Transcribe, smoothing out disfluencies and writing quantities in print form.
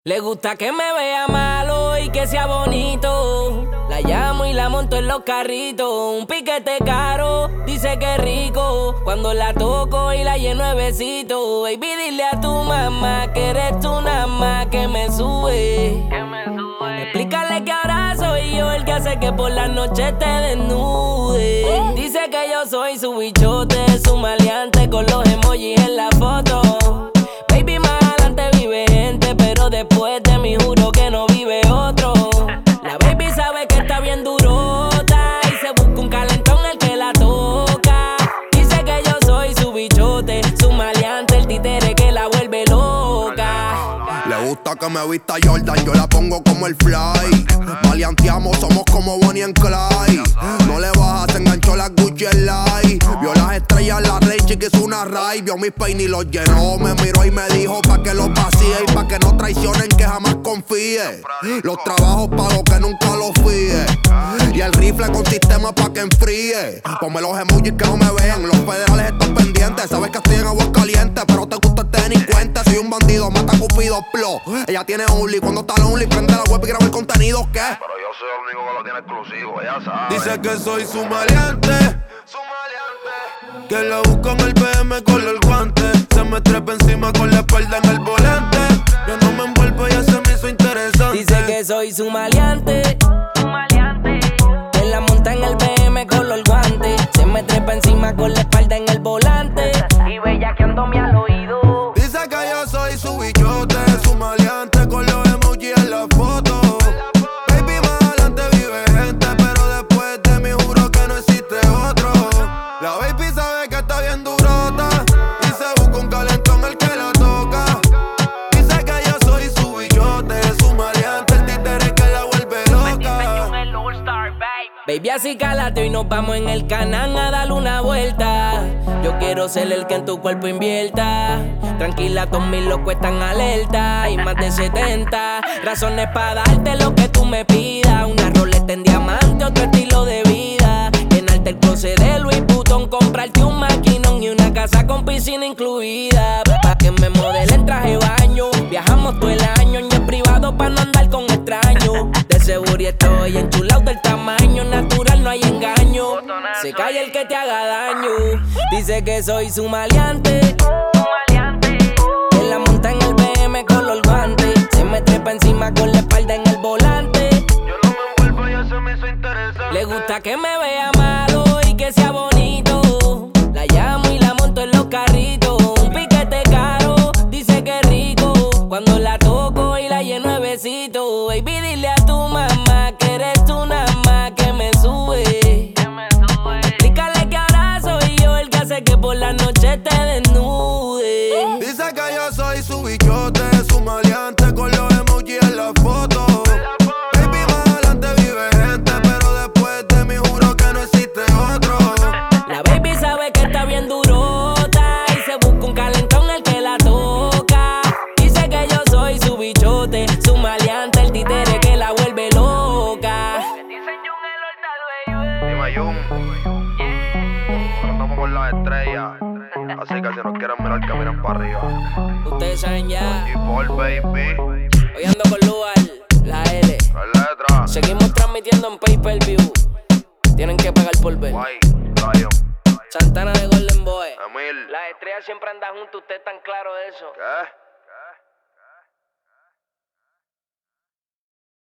Le gusta que me vea malo y que sea bonito. La llamo y la monto en los carritos. Un piquete caro, dice que rico. Cuando la toco y la lleno de besitos. Baby, dile a tu mamá que eres tú nada más que me sube. Explícale que ahora soy yo el que hace que por la noche te desnude. Dice que yo soy su bichote, su maleante con los emojis en la foto. Baby, más adelante vive gente, pero después de mí juro que no vive otro. La baby sabe que está bien durota y se busca un calentón el que la toca. Dice que yo soy su bichote, su maleante, el títere que la vuelve loca. Le gusta que me vista Jordan, yo la pongo como el fly. Maleanteamos, somos como Bonnie and Clyde. No le bajas, se enganchó la Gucci en light. Vio las estrellas, la Rey Chica hizo una raid. Vio mis peines y los llenó, me miró y me dijo pa' que los vacíe y pa' que no traicionen, que jamás confíe. Los trabajos pago que nunca los fíe. Y el rifle con sistema pa' que enfríe. Ponme los emojis que no me vean, los federales están pendientes. Sabes que estoy en aguas calientes, pero te gusta este delincuente. Soy un bandido, mata cupido, plo. Ella tiene Only, cuando está lonely prende la web y graba el contenido, ¿qué? Pero yo soy el único que lo tiene exclusivo, ella sabe. Dice que soy su maleante, que la busco en el BM con el guante. Se me trepa encima con la espalda en el volante. Yo no me envuelvo, ella se me hizo interesante. Dice que soy su maleante, que la monta en el BM con los guantes. Se me trepa encima con la espalda en el volante y bellaqueándome al oído. Dice que yo soy su bichote, su maleante con los emojis en la foto. Baby, más adelante vive gente, pero después de mí juro que no existe otro. La baby sabe que está bien durota y se busca un calentón el que la toca. Dice que yo soy su bichote, su maleante, el títere que la vuelve loca. Baby, así cálate y nos vamos en el Canán a darle una vuelta. Yo quiero ser el que en tu cuerpo invierta. Tranquila, 2000 locos están alerta y más de 70 razones para darte lo que tú me pidas. Una roleta en diamante, otro estilo de vida. Llenarte el closet de Louis Vuitton, comprarte un maquinón y una casa con piscina incluida. Pa' que me modele en traje de baño. Viajamos todo el año en jet privado pa' no andar con extraños. De seguridad estoy enchulado del tamaño natural, no hay engaño. Se cae el que te haga daño. Dice que soy su maleante, que la monta en el BM con los guantes. Se me trepa encima con la espalda en el volante. Yo no me envuelvo, ella se me hizo interesante. Le gusta que me vea malo y que sea bonito. La llamo y la monto en los carritos. Un piquete caro, dice que rico. Cuando la toco y la lleno de besitos. Baby, dile a tu mamá que eres tú nada más que me sube. Explícale que ahora soy yo el que hace que por la noche te desnude. Dice que yo soy su bichote, su maleante con los emojis en la foto. Baby, más adelante vive gente, pero después de mí juro que no existe otro. La baby sabe que está bien durota y se busca un calentón el que la toca. Dice que yo soy su bichote, su maleante, el títere que la vuelve loca. Dime, Jun. Andamos por las estrellas. Así que si nos quieren mirar, que miren para arriba. Ustedes saben ya. Y por baby. Hoy ando con Lugar, la L. La letra. Seguimos transmitiendo en pay-per-view. Tienen que pagar por ver. Guay. Lion. Santana de Golden Boy. Emil. Las estrellas siempre andan juntos, ustedes están claros de eso. ¿Qué?